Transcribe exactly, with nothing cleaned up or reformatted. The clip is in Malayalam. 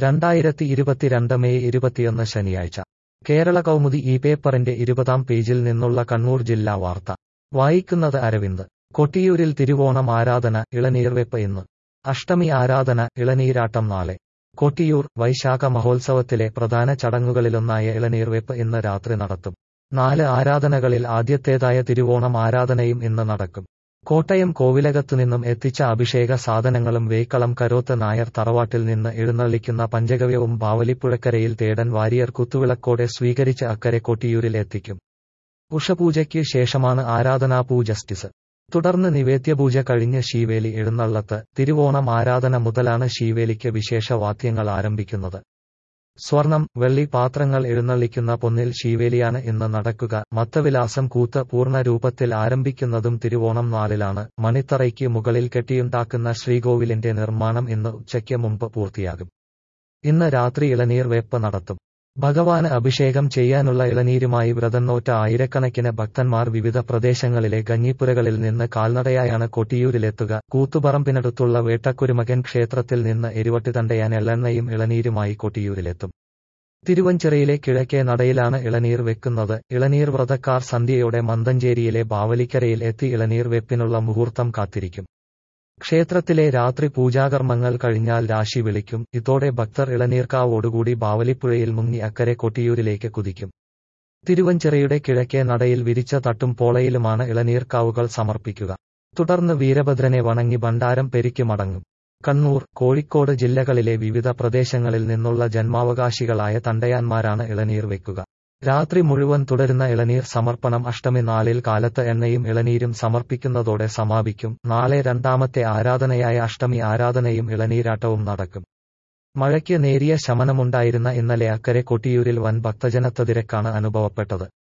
രണ്ടായിരത്തി ഇരുപത്തിരണ്ട് മെയ് ഇരുപത്തിയൊന്ന് ശനിയാഴ്ച കേരള കൗമുദി ഈ പേപ്പറിന്റെ ഇരുപതാം പേജിൽ നിന്നുള്ള കണ്ണൂർ ജില്ലാ വാർത്ത വായിക്കുന്നത് അരവിന്ദ്. കൊട്ടിയൂരിൽ തിരുവോണം ആരാധന, ഇളനീർവെപ്പ് ഇന്ന്. അഷ്ടമി ആരാധന, ഇളനീരാട്ടം നാളെ. കൊട്ടിയൂർ വൈശാഖ മഹോത്സവത്തിലെ പ്രധാന ചടങ്ങുകളിലൊന്നായ ഇളനീർവെപ്പ് ഇന്ന് രാത്രി നടത്തും. നാല് ആരാധനകളിൽ ആദ്യത്തേതായ തിരുവോണം ആരാധനയും ഇന്ന് നടക്കും. കോട്ടയം കോവിലകത്തുനിന്നും എത്തിച്ച അഭിഷേക സാധനങ്ങളും വേക്കളം കരോത്ത് നായർ തറവാട്ടിൽ നിന്ന് എഴുന്നള്ളിക്കുന്ന പഞ്ചഗവ്യവും ബാവലിപ്പുഴക്കരയിൽ തേടൻ വാരിയർ കുത്തുവിളക്കോടെ സ്വീകരിച്ച് അക്കരെ കൊട്ടിയൂരിൽ എത്തിക്കും. ഉഷപൂജയ്ക്ക് ശേഷമാണ് ആരാധനാപൂ ജസ്റ്റിസ്. തുടർന്ന് നിവേദ്യപൂജ കഴിഞ്ഞ് ശീവേലി എഴുന്നള്ളത്ത്. തിരുവോണം ആരാധന മുതലാണ് ശീവേലിക്ക് വിശേഷ വാദ്യങ്ങൾ ആരംഭിക്കുന്നത്. സ്വർണം, വെള്ളി പാത്രങ്ങൾ എഴുന്നള്ളിക്കുന്ന പൊന്നിൽ ശീവേലിയാണ് ഇന്ന് നടക്കുക. മത്തവിലാസം കൂത്ത് പൂർണ്ണ രൂപത്തിൽ ആരംഭിക്കുന്നതും തിരുവോണം നാളിലാണ്. മണിത്തറയ്ക്ക് മുകളിൽ കെട്ടിയുണ്ടാക്കുന്ന ശ്രീകോവിലിന്റെ നിർമ്മാണം ഇന്ന് ഉച്ചയ്ക്ക് മുമ്പ് പൂർത്തിയാകും. ഇന്ന് രാത്രി ഇളനീർ വേപ്പ് നടത്തും. ഭഗവാന് അഭിഷേകം ചെയ്യാനുള്ള ഇളനീരുമായി വ്രതംനോറ്റ ആയിരക്കണക്കിന് ഭക്തന്മാർ വിവിധ പ്രദേശങ്ങളിലെ കഞ്ഞിപ്പുരകളിൽ നിന്ന് കാൽനടയായാണ് കൊട്ടിയൂരിലെത്തുക. കൂത്തുപറമ്പിനടുത്തുള്ള വേട്ടക്കുരുമകൻ ക്ഷേത്രത്തിൽ നിന്ന് എരുവട്ടിതണ്ടയാൻ എള്ളെണ്ണയും ഇളനീരുമായി കൊട്ടിയൂരിലെത്തും. തിരുവഞ്ചിറയിലെ കിഴക്കേ നടയിലാണ് ഇളനീർ വെക്കുന്നത്. ഇളനീർ വ്രതക്കാർ സന്ധ്യയോടെ മന്തഞ്ചേരിയിലെ ബാവലിക്കരയിൽ എത്തി ഇളനീർ വെപ്പിനുള്ള മുഹൂർത്തം കാത്തിരിക്കും. ക്ഷേത്രത്തിലെ രാത്രി പൂജാകർമ്മങ്ങൾ കഴിഞ്ഞാൽ രാശി വിളിക്കും. ഇതോടെ ഭക്തർ ഇളനീർക്കാവോടുകൂടി ബാവലിപ്പുഴയിൽ മുങ്ങി അക്കരെ കൊട്ടിയൂരിലേക്ക് കുതിക്കും. തിരുവഞ്ചിറയുടെ കിഴക്കേ നടയിൽ വിരിച്ച തട്ടും പോളയിലുമാണ് ഇളനീർക്കാവുകൾ സമർപ്പിക്കുക. തുടർന്ന് വീരഭദ്രനെ വണങ്ങി ഭണ്ഡാരം പെരുക്കി മടങ്ങും. കണ്ണൂർ, കോഴിക്കോട് ജില്ലകളിലെ വിവിധ പ്രദേശങ്ങളിൽ നിന്നുള്ള ജന്മാവകാശികളായ തണ്ടയാന്മാരാണ് ഇളനീർ വെക്കുക. രാത്രി മുഴുവൻ തുടരുന്ന ഇളനീർ സമർപ്പണം അഷ്ടമി നാളിൽ കാലത്ത് എണ്ണയും ഇളനീരും സമർപ്പിക്കുന്നതോടെ സമാപിക്കും. നാളെ രണ്ടാമത്തെ ആരാധനയായ അഷ്ടമി ആരാധനയും ഇളനീരാട്ടവും നടക്കും. മഴയ്ക്ക് നേരിയ ശമനമുണ്ടായിരുന്ന ഇന്നലെ അക്കരെ കൊട്ടിയൂരിൽ വൻ ഭക്തജനത്തിരക്കാണ് അനുഭവപ്പെട്ടത്.